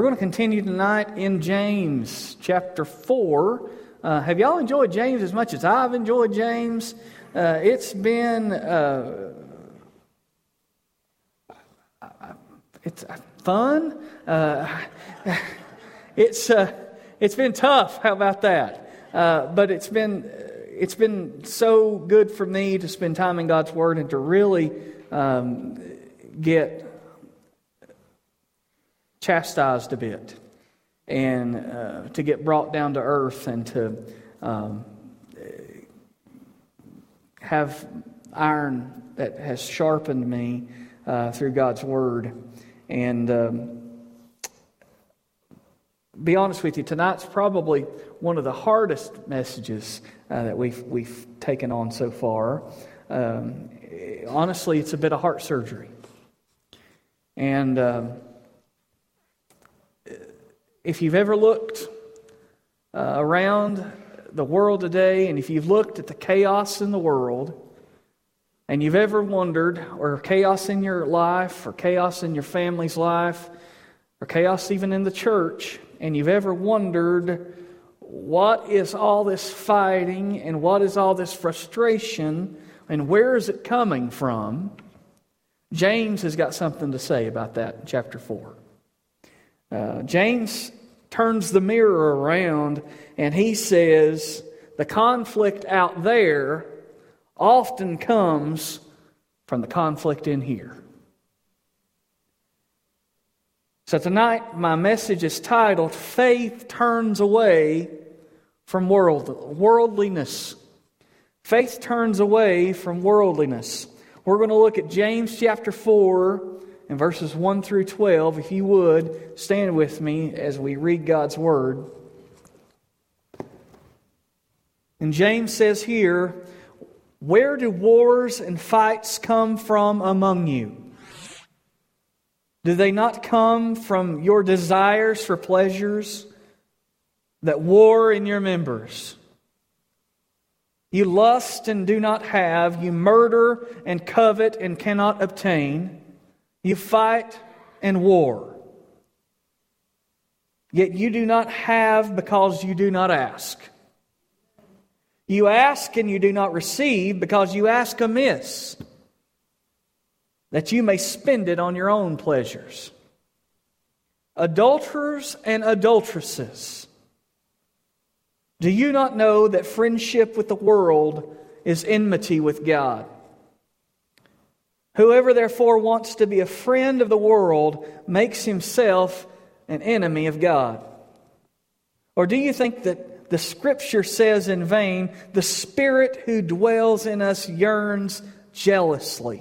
going to continue tonight in James chapter 4. Have y'all enjoyed James as much as I've enjoyed James? It's been it's fun. It's been tough. How about that? But it's been so good for me to spend time in God's Word and to really get chastised a bit and to get brought down to earth and to have iron that has sharpened me through God's Word. And be honest with you, tonight's probably one of the hardest messages that we've taken on so far. Honestly, it's a bit of heart surgery. And if you've ever looked around the world today, and if you've looked at the chaos in the world, and you've ever wondered, or chaos in your life, or chaos in your family's life, or chaos even in the church, and you've ever wondered, what is all this fighting, and what is all this frustration, and where is it coming from? James has got something to say about that in chapter 4. James turns the mirror around and he says the conflict out there often comes from the conflict in here. So tonight my message is titled, Faith Turns Away from Worldliness. Faith turns away from worldliness. We're going to look at James chapter 4 and verses 1 through 12. If you would, stand with me as we read God's Word. And James says here, where do wars and fights come from among you? Do they not come from your desires for pleasures that war in your members? You lust and do not have. You murder and covet and cannot obtain. You fight and war. Yet you do not have because you do not ask. You ask and you do not receive because you ask amiss, that you may spend it on your own pleasures. Adulterers and adulteresses, do you not know that friendship with the world is enmity with God? Whoever therefore wants to be a friend of the world makes himself an enemy of God. Or do you think that the Scripture says in vain, the Spirit who dwells in us yearns jealously?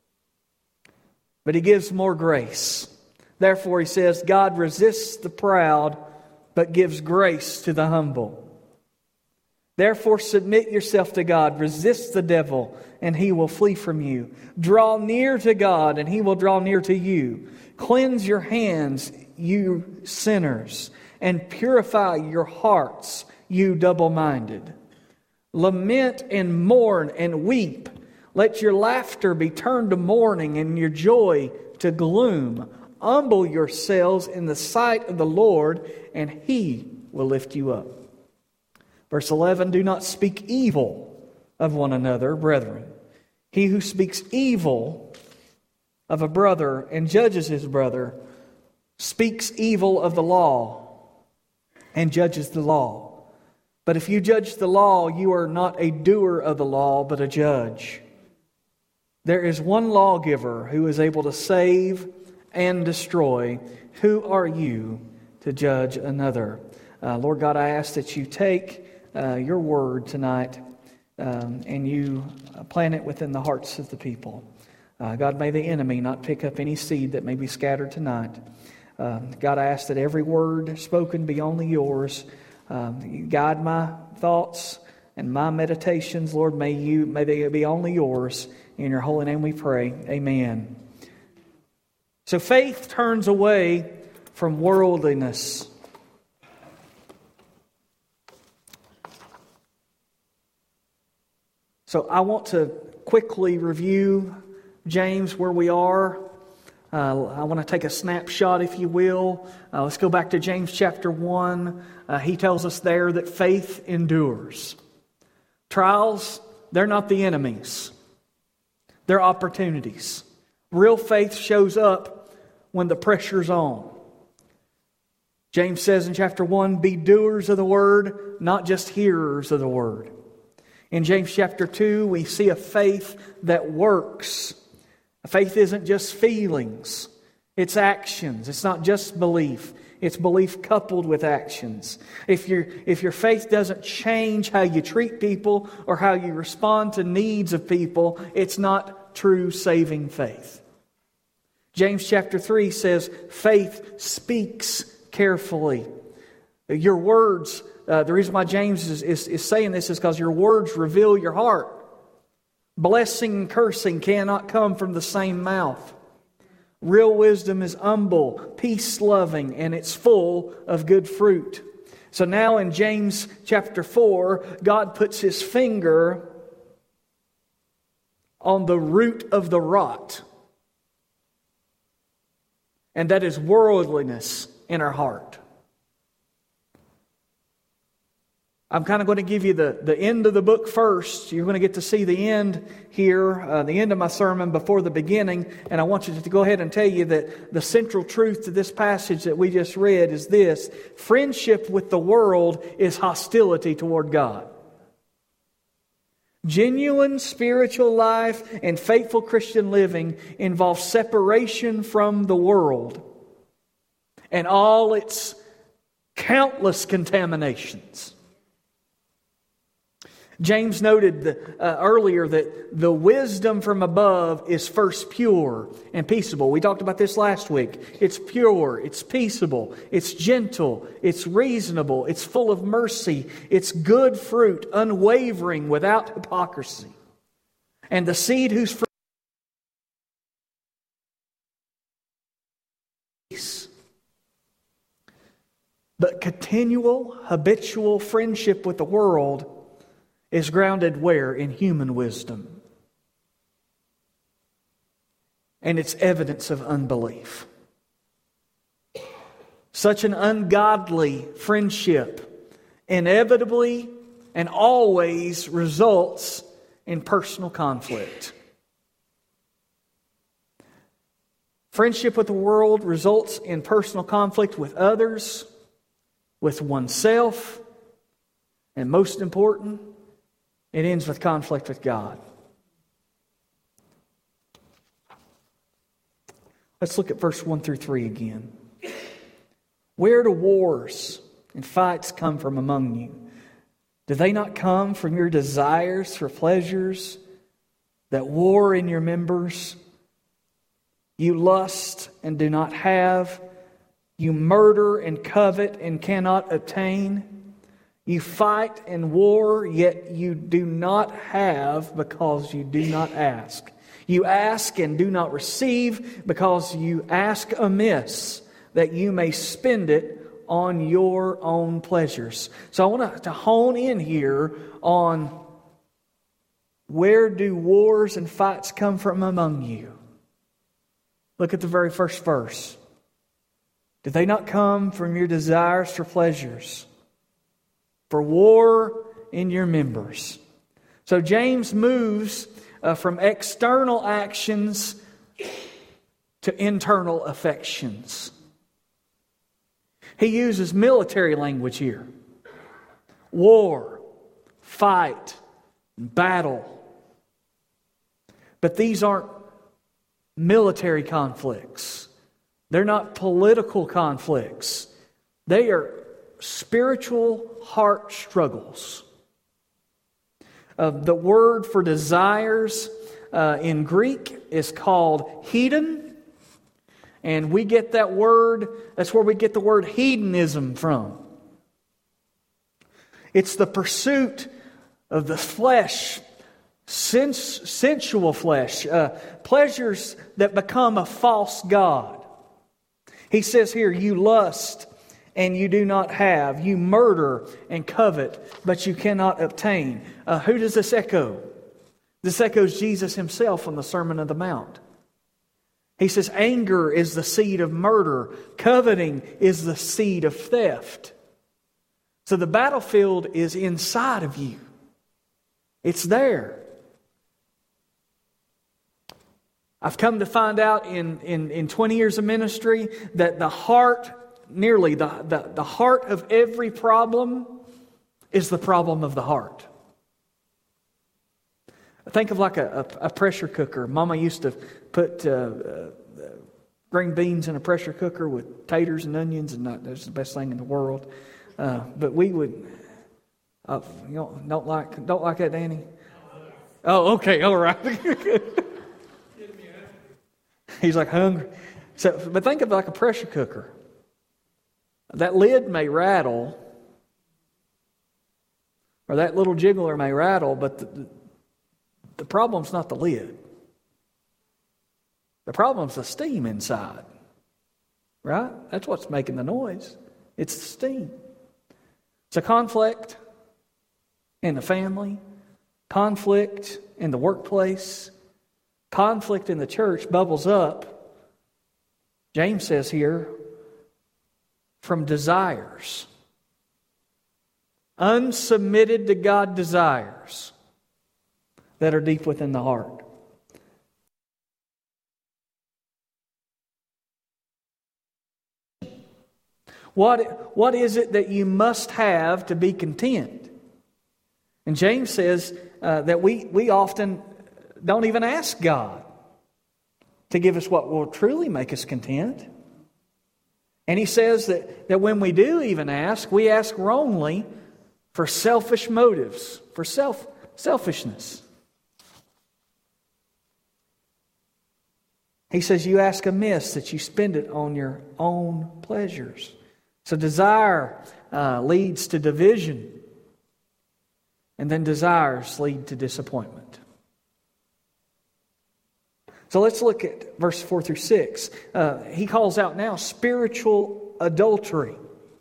But He gives more grace. Therefore He says, God resists the proud, but gives grace to the humble. Therefore submit yourself to God, resist the devil, and he will flee from you. Draw near to God, and He will draw near to you. Cleanse your hands, you sinners, and purify your hearts, you double-minded. Lament and mourn and weep. Let your laughter be turned to mourning and your joy to gloom. Humble yourselves in the sight of the Lord, and He will lift you up. Verse 11, do not speak evil of one another, brethren. He who speaks evil of a brother and judges his brother speaks evil of the law and judges the law. But if you judge the law, you are not a doer of the law, but a judge. There is one lawgiver who is able to save and destroy. Who are you to judge another? Lord God, I ask that you take your word tonight and you plant it within the hearts of the people. God, may the enemy not pick up any seed that may be scattered tonight. God, I ask that every word spoken be only yours. You guide my thoughts and my meditations, Lord. May they be only yours. In your holy name we pray. Amen. So faith turns away from worldliness. So I want to quickly review James, where we are. I want to take a snapshot, if you will. Let's go back to James chapter 1. He tells us there that faith endures. Trials, they're not the enemies. They're opportunities. Real faith shows up when the pressure's on. James says in chapter 1, be doers of the word, not just hearers of the word. In James chapter 2, we see a faith that works. Faith isn't just feelings. It's actions. It's not just belief. It's belief coupled with actions. If your faith doesn't change how you treat people or how you respond to needs of people, it's not true saving faith. James chapter 3 says, faith speaks carefully. Your words, the reason why James is saying this is because your words reveal your heart. Blessing and cursing cannot come from the same mouth. Real wisdom is humble, peace-loving, and it's full of good fruit. So now in James chapter 4, God puts His finger on the root of the rot. And that is worldliness in our heart. I'm kind of going to give you the end of the book first. You're going to get to see the end here, the end of my sermon before the beginning. And I want you to go ahead and tell you that the central truth to this passage that we just read is this: friendship with the world is hostility toward God. Genuine spiritual life and faithful Christian living involves separation from the world and all its countless contaminations. James noted earlier that the wisdom from above is first pure and peaceable. We talked about this last week. It's pure, it's peaceable, it's gentle, it's reasonable, it's full of mercy, it's good fruit, unwavering, without hypocrisy. And the seed whose fruit is peace. But continual, habitual friendship with the world is grounded where? In human wisdom. And it's evidence of unbelief. Such an ungodly friendship inevitably and always results in personal conflict. Friendship with the world results in personal conflict with others, with oneself, and most important, it ends with conflict with God. Let's look at verse 1 through 3 again. Where do wars and fights come from among you? Do they not come from your desires for pleasures that war in your members? You lust and do not have. You murder and covet and cannot obtain. You fight and war, yet you do not have because you do not ask. You ask and do not receive because you ask amiss, that you may spend it on your own pleasures. So I want to hone in here on where do wars and fights come from among you? Look at the very first verse. Do they not come from your desires for pleasures? For war in your members. So James moves from external actions to internal affections. He uses military language here. War, fight, battle. But these aren't military conflicts. They're not political conflicts. They are spiritual heart struggles. The word for desires in Greek is called hedon. And we get that word, that's where we get the word hedonism from. It's the pursuit of the flesh, sensual flesh, pleasures that become a false god. He says here, you lust and you do not have. You murder and covet, but you cannot obtain. Who does this echo? This echoes Jesus himself on the Sermon on the Mount. He says anger is the seed of murder. Coveting is the seed of theft. So the battlefield is inside of you. It's there. I've come to find out in 20 years of ministry that the heart, nearly the heart of every problem is the problem of the heart. Think of like a pressure cooker. Mama used to put green beans in a pressure cooker with taters and onions, and that's the best thing in the world. But we would, don't like that, Danny? Oh, okay, all right. He's like hungry. So, but think of it like a pressure cooker. That lid may rattle, or that little jiggler may rattle, but the problem's not the lid. The problem's the steam inside. Right? That's what's making the noise. It's the steam. It's a conflict in the family, conflict in the workplace, conflict in the church bubbles up, James says here, from desires. Unsubmitted to God desires that are deep within the heart. What is it that you must have to be content? And James says that we often don't even ask God to give us what will truly make us content. And he says that when we do even ask, we ask wrongly for selfish motives, for selfishness. He says you ask amiss, that you spend it on your own pleasures. So desire leads to division, and then desires lead to disappointment. So let's look at verse 4 through 6. He calls out now spiritual adultery.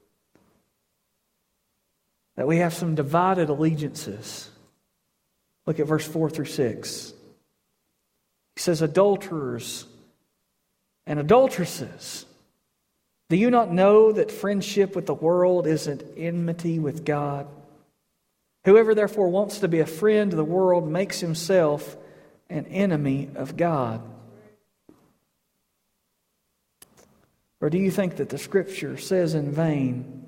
That we have some divided allegiances. Look at verse 4 through 6. He says, adulterers and adulteresses, do you not know that friendship with the world is an enmity with God? Whoever therefore wants to be a friend of the world makes himself an enemy of God. Or do you think that the Scripture says in vain,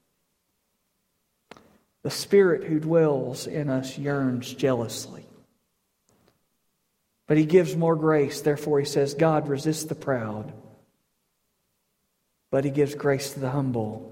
the Spirit who dwells in us yearns jealously? But He gives more grace. Therefore He says, God resists the proud, but He gives grace to the humble.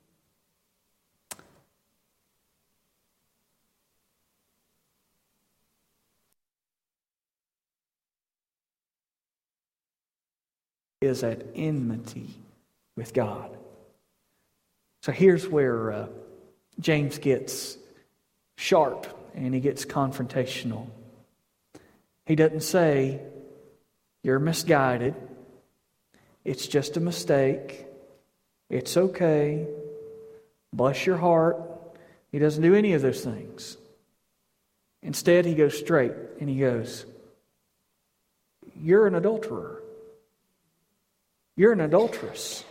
Is at enmity with God. So here's where James gets sharp and he gets confrontational. He doesn't say, you're misguided. It's just a mistake. It's okay. Bless your heart. He doesn't do any of those things. Instead, he goes straight and he goes, you're an adulterer. You're an adulteress.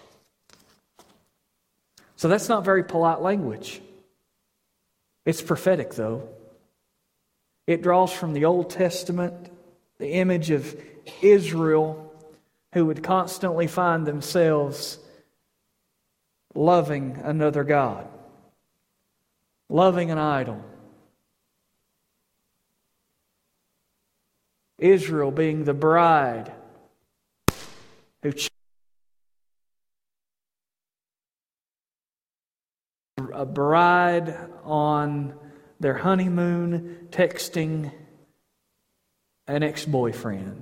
So that's not very polite language. It's prophetic, though. It draws from the Old Testament, the image of Israel, who would constantly find themselves loving another god, loving an idol. Israel being the bride who a bride on their honeymoon texting an ex-boyfriend.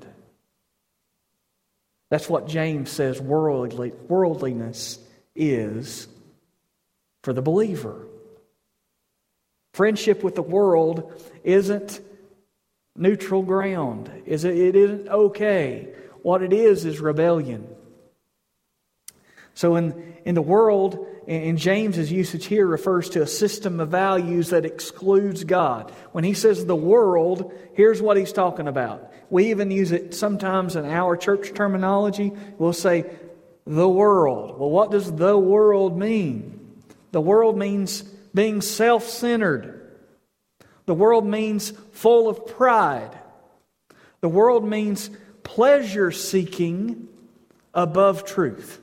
That's what James says worldliness is for the believer. Friendship with the world isn't neutral ground. It isn't okay. What it is rebellion. So in the world, in James's usage here refers to a system of values that excludes God. When he says the world, here's what he's talking about. We even use it sometimes in our church terminology. We'll say the world. Well, what does the world mean? The world means being self-centered. The world means full of pride. The world means pleasure-seeking above truth.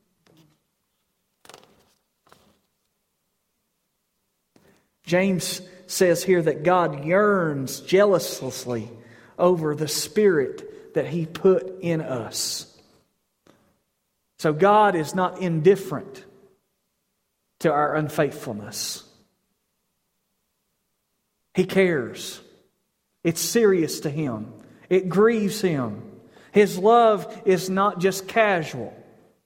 James says here that God yearns jealously over the Spirit that He put in us. So God is not indifferent to our unfaithfulness. He cares. It's serious to Him. It grieves Him. His love is not just casual.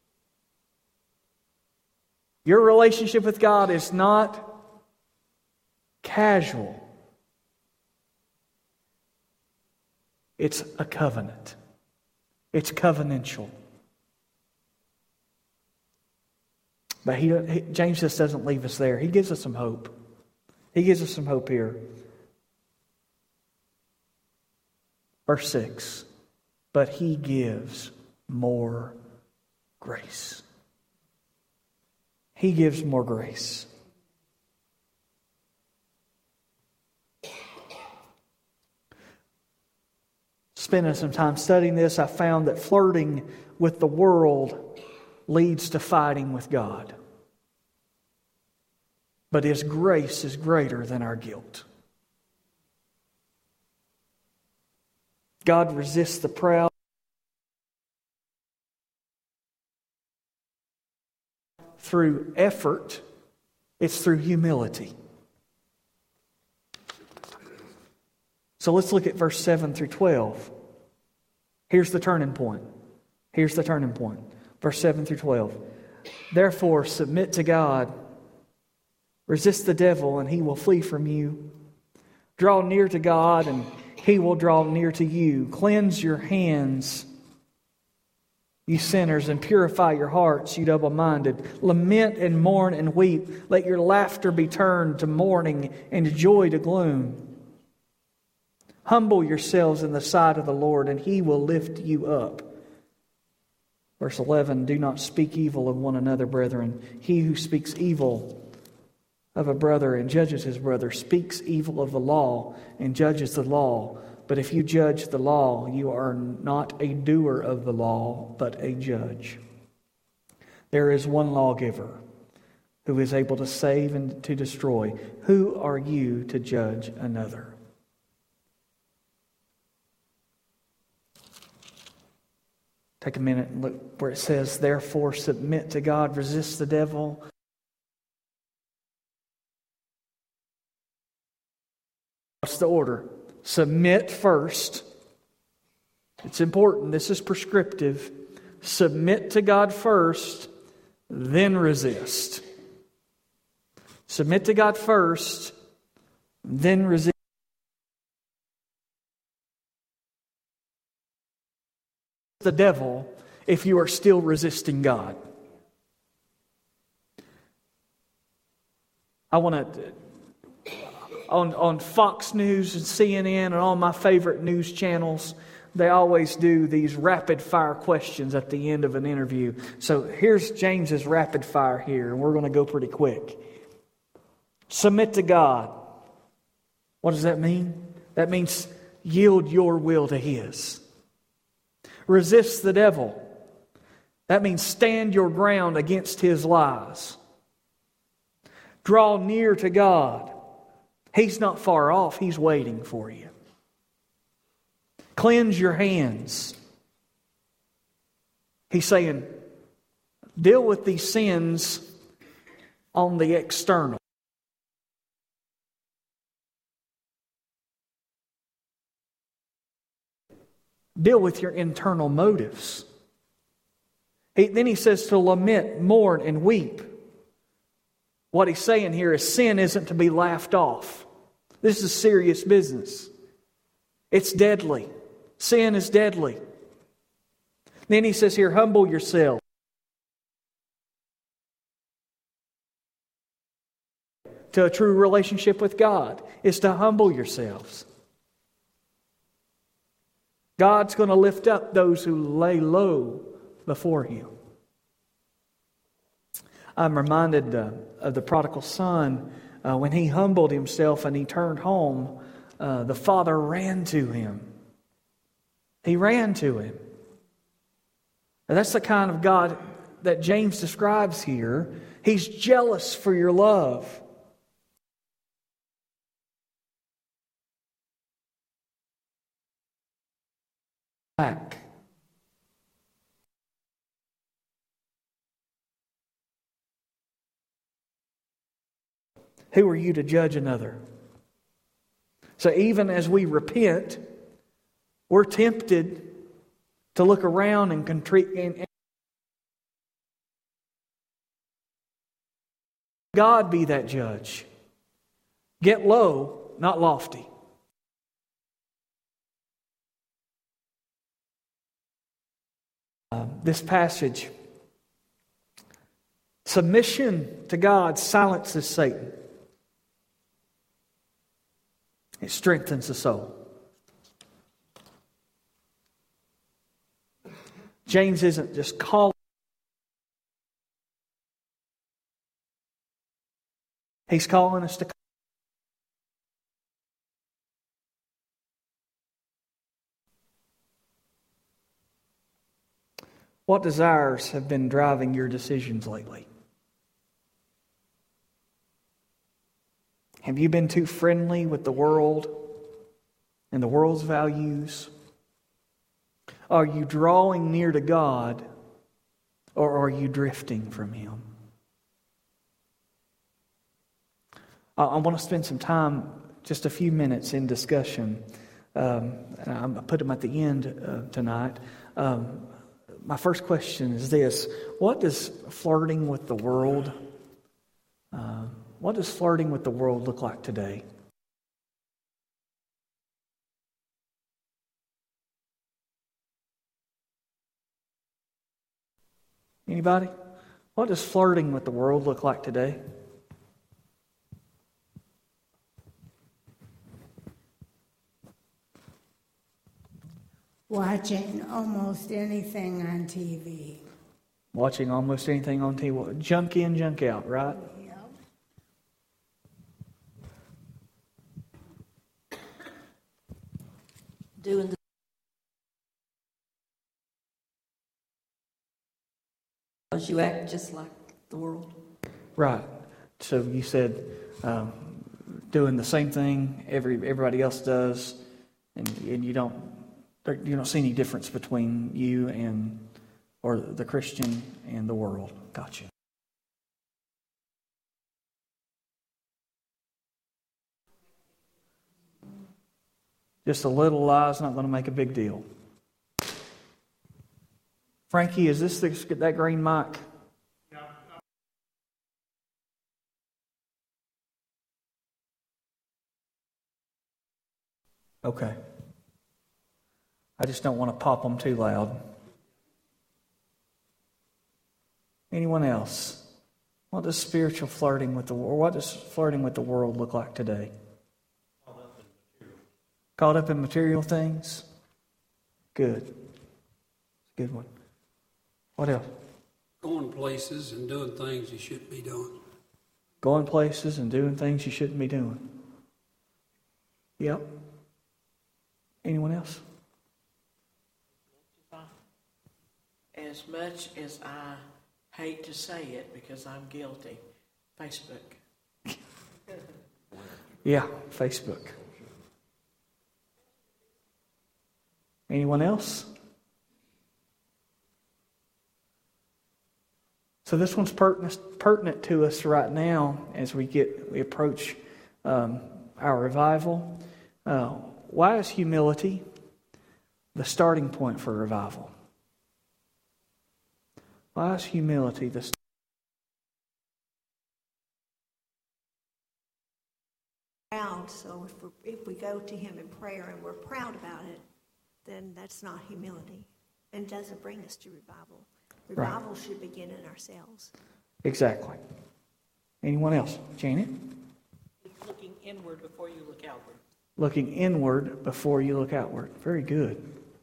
Your relationship with God is not casual. It's a covenant. It's covenantal. But James just doesn't leave us there. He gives us some hope. He gives us some hope here. Verse 6. But He gives more grace. He gives more grace. Spending some time studying this, I found that flirting with the world leads to fighting with God. But His grace is greater than our guilt. God resists the proud. Through effort, it's through humility. So let's look at verse 7 through 12. Here's the turning point. Here's the turning point. Verse 7 through 12. Therefore, submit to God. Resist the devil, and he will flee from you. Draw near to God, and He will draw near to you. Cleanse your hands, you sinners, and purify your hearts, you double-minded. Lament and mourn and weep. Let your laughter be turned to mourning and joy to gloom. Humble yourselves in the sight of the Lord, and He will lift you up. Verse 11, do not speak evil of one another, brethren. He who speaks evil of a brother and judges his brother speaks evil of the law and judges the law. But if you judge the law, you are not a doer of the law, but a judge. There is one lawgiver who is able to save and to destroy. Who are you to judge another? Take a minute and look where it says, therefore submit to God, resist the devil. What's the order? Submit first. It's important. This is prescriptive. Submit to God first, then resist. Submit to God first, then resist the devil if you are still resisting God. I want to... On Fox News and CNN and all my favorite news channels, they always do these rapid fire questions at the end of an interview. So here's James's rapid fire here, and we're going to go pretty quick. Submit to God. What does that mean? That means yield your will to His. Resist the devil. That means stand your ground against his lies. Draw near to God. He's not far off. He's waiting for you. Cleanse your hands. He's saying, deal with these sins on the external. Deal with your internal motives. Then he says to lament, mourn, and weep. What he's saying here is sin isn't to be laughed off. This is serious business. It's deadly. Sin is deadly. Then he says here, humble yourself. to a true relationship with God is to humble yourselves. God's going to lift up those who lay low before Him. I'm reminded of the prodigal son. When he humbled himself and he turned home, the father ran to him. He ran to him. And that's the kind of God that James describes here. He's jealous for your love. Back. Who are you to judge another? So even as we repent, we're tempted to look around and God be that judge. Get low, not lofty. This passage, submission to God silences Satan. It strengthens the soul. James isn't just calling. He's calling us to. What desires have been driving your decisions lately? Have you been too friendly with the world and the world's values? Are you drawing near to God, or are you drifting from Him? I want to spend some time, just a few minutes, in discussion. I put them at the end tonight. My first question is this: what does flirting with the world? What does flirting with the world look like today? Anybody? What does flirting with the world look like today? Watching almost anything on TV. Watching almost anything on TV. Junk in, junk out, right? Yep. Doing because you act just like the world. Right. So you said doing the same thing everybody else does, and you don't see any difference between you and or the Christian and the world. Gotcha. Just a little lie is not going to make a big deal. Frankie, is this that green mic? Yeah. Okay. I just don't want to pop them too loud. Anyone else? What does spiritual flirting with the world? What does flirting with the world look like today? Caught up in material things? Good. Good one. What else? Going places and doing things you shouldn't be doing. Going places and doing things you shouldn't be doing. Yep. Anyone else? As much as I hate to say it because I'm guilty, Facebook. Yeah, Facebook. Anyone else? So this one's pertinent to us right now as we approach our revival. Why is humility the starting point for revival? Why is humility the proud? So if we go to Him in prayer and we're proud about it, then that's not humility and doesn't bring us to revival. Revival should begin in ourselves. Exactly. Anyone else? Janet? inward before you look outward. Looking inward before you look outward. Very good.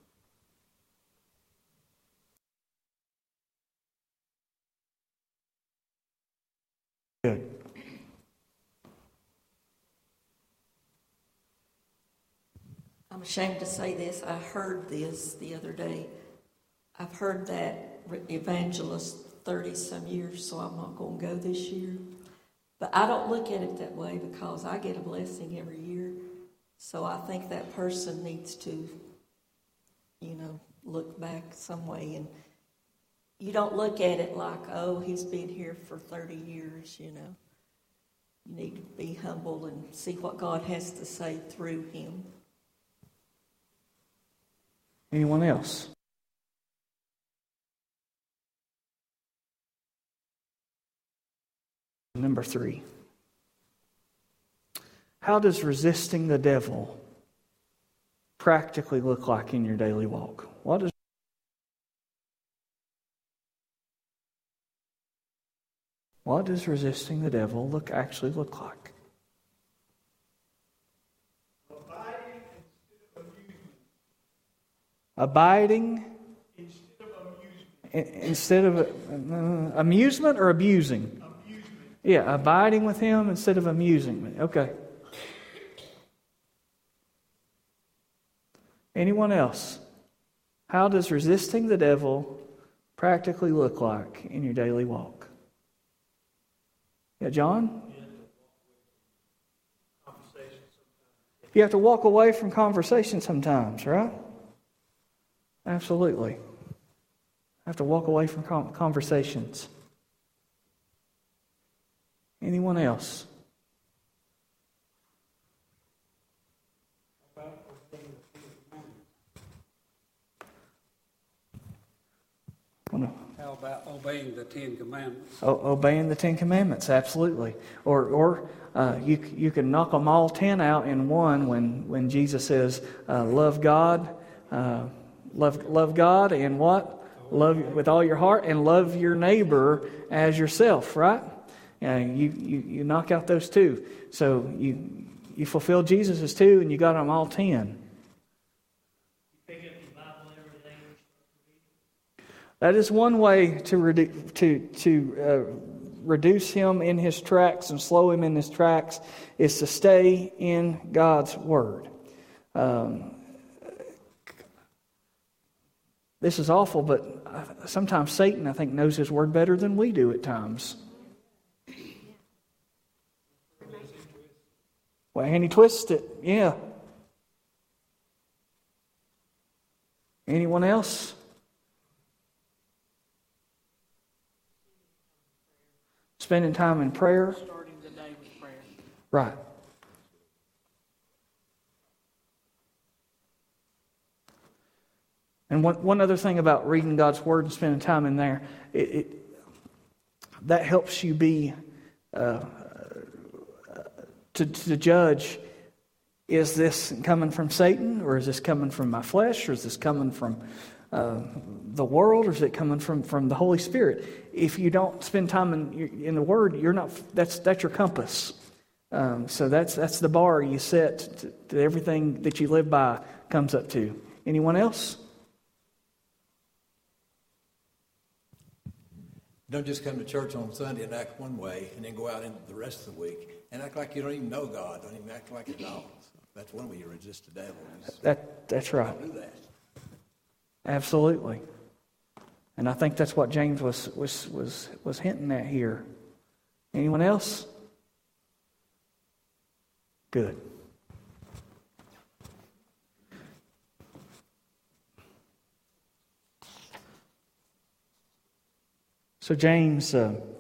Good. I'm ashamed to say this. I heard this the other day. I've heard that evangelist 30-some years, so I'm not going to go this year. But I don't look at it that way because I get a blessing every year. So I think that person needs to, look back some way. And you don't look at it like, oh, he's been here for 30 years, You need to be humble and see what God has to say through him. Anyone else? Number 3. How does resisting the devil practically look like in your daily walk? What does resisting the devil actually look like? Abiding instead of amusement or abusing? Yeah, abiding with him instead of amusing me. Okay. Anyone else? How does resisting the devil practically look like in your daily walk? Yeah, John? You have to walk away from conversation sometimes, right? Absolutely. I have to walk away from conversations. Anyone else? How about obeying the Ten Commandments? Obeying the Ten Commandments, absolutely. Or you can knock them all 10 out in one when Jesus says, love God, love God, and what? Love with all your heart, and love your neighbor as yourself, right? You knock out those 2. So you fulfill Jesus' 2, and you got them all 10. That is one way to reduce him in his tracks and slow him in his tracks, is to stay in God's Word. This is awful, but sometimes Satan, I think, knows his Word better than we do at times. Well, and he twists it, yeah. Anyone else? Spending time in prayer. Starting the day with prayer. Right. And one other thing about reading God's Word and spending time in there, that helps you be to judge, is this coming from Satan, or is this coming from my flesh, or is this coming from the world, or is it coming from the Holy Spirit? If you don't spend time in the Word, you're not. That's your compass. So that's the bar you set to everything that you live by comes up to. Anyone else? Don't just come to church on Sunday and act one way, and then go out into the rest of the week and act like you don't even know God. Don't even act like it all. That's one way you resist the devil. That's right. Don't do that. Absolutely. And I think that's what James was hinting at here. Anyone else? Good. So James,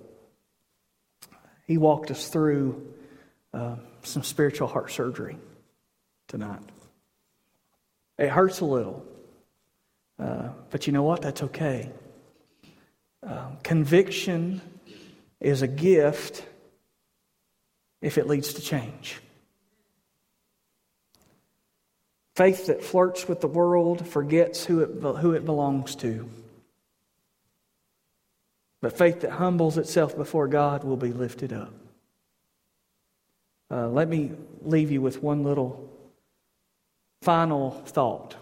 he walked us through some spiritual heart surgery tonight. It hurts a little. But you know what? That's okay. Conviction is a gift if it leads to change. Faith that flirts with the world forgets who it belongs to. But faith that humbles itself before God will be lifted up. let me leave you with one little final thought.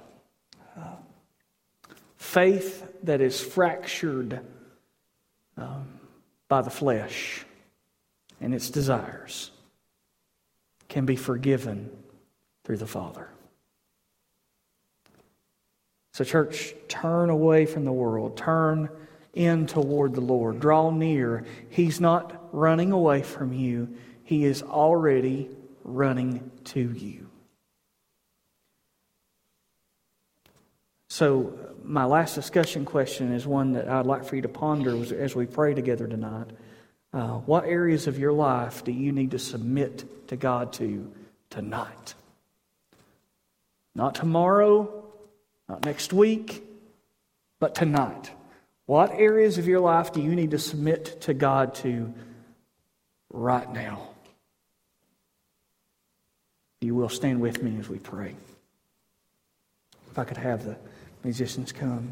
Faith that is fractured by the flesh and its desires can be forgiven through the Father. So, church, turn away from the world. Turn in toward the Lord. Draw near. He's not running away from you. He is already running to you. So, my last discussion question is one that I'd like for you to ponder as we pray together tonight. What areas of your life do you need to submit to God to tonight? Not tomorrow, not next week, but tonight. What areas of your life do you need to submit to God to right now? You will stand with me as we pray. If I could have the musicians come.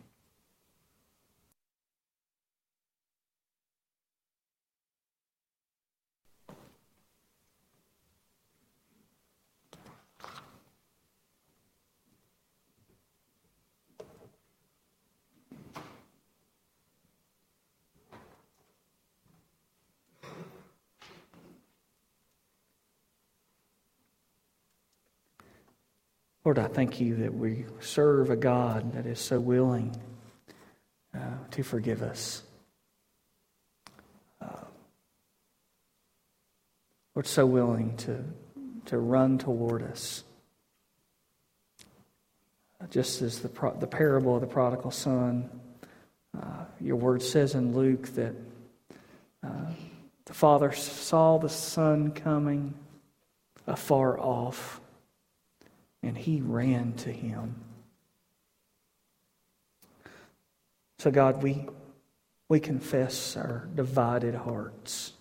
Lord, I thank you that we serve a God that is so willing to forgive us. Lord, so willing to run toward us. Just as the parable of the prodigal son, your word says in Luke that the father saw the son coming afar off, and he ran to him. So God, we confess our divided hearts.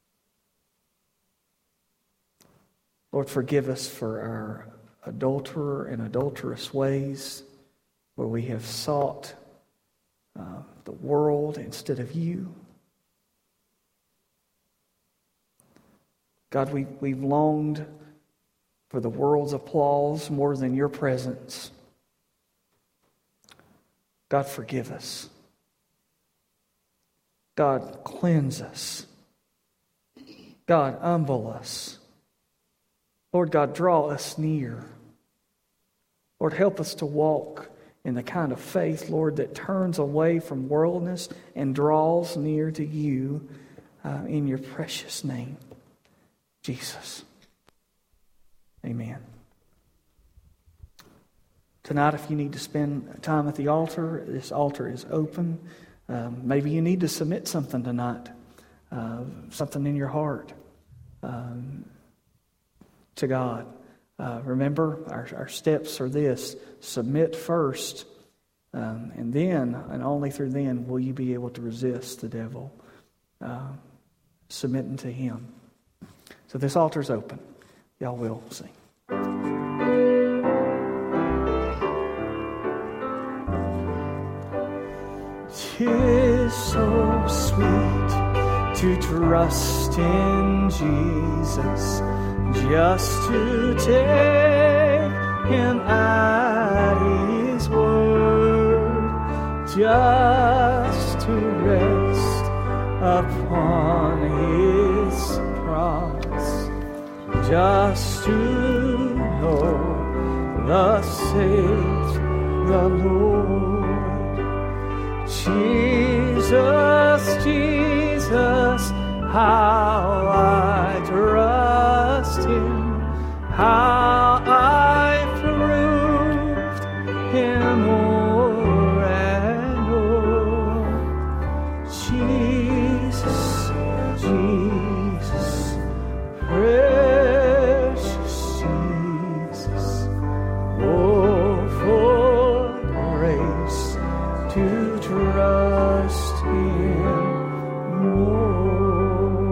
Lord, forgive us for our adulterer and adulterous ways, where we have sought the world instead of you. God, we've longed for the world's applause more than your presence. God, forgive us. God, cleanse us. God, humble us. Lord God, draw us near. Lord, help us to walk in the kind of faith, Lord, that turns away from worldliness and draws near to you in your precious name, Jesus. Amen. Tonight, if you need to spend time at the altar, this altar is open. Maybe you need to submit something tonight, something in your heart to God. Remember, our steps are this: submit first, and then, and only through then, will you be able to resist the devil, submitting to him. So this altar is open. Y'all will sing. 'Tis so sweet to trust in Jesus, just to take him at his word, just to rest upon his promise, just to know thus saith the Lord. Jesus, Jesus, how I trust him, how I proved him more and more. Jesus, Jesus, precious Jesus, oh, for grace to trust him more.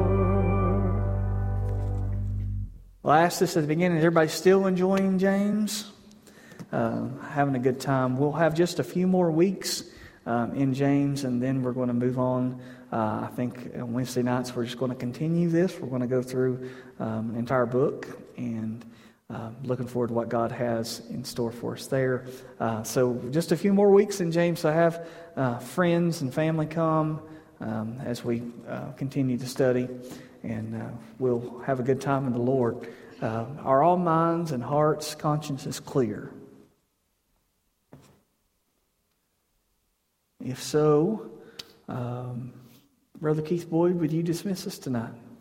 Well, I asked this at the beginning. Is everybody still enjoying James? Having a good time. We'll have just a few more weeks in James, and then we're going to move on. I think on Wednesday nights we're just going to continue this. We're going to go through an entire book, and looking forward to what God has in store for us there. So just a few more weeks in James. So have friends and family come as we continue to study, and we'll have a good time in the Lord. Are all minds and hearts, consciences clear? If so, Brother Keith Boyd, would you dismiss us tonight?